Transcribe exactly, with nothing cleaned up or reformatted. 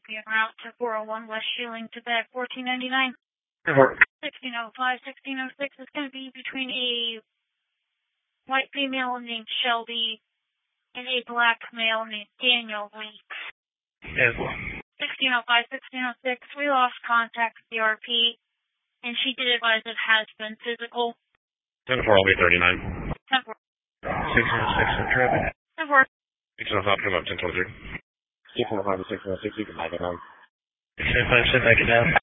be en route to four oh one West Shieling to bed fourteen ninety-nine. sixteen oh five, sixteen oh six is going to be between a white female named Shelby and a black male named Daniel Weeks. sixteen oh five, sixteen oh six, we lost contact with the R P, and she did advise it has been physical. ten four, I'll be thirty-nine. ten four. six oh six, traffic. ten four. six oh five, come up, ten twenty-three. six oh five to six oh six, you can back it down. six oh five, sit back it down.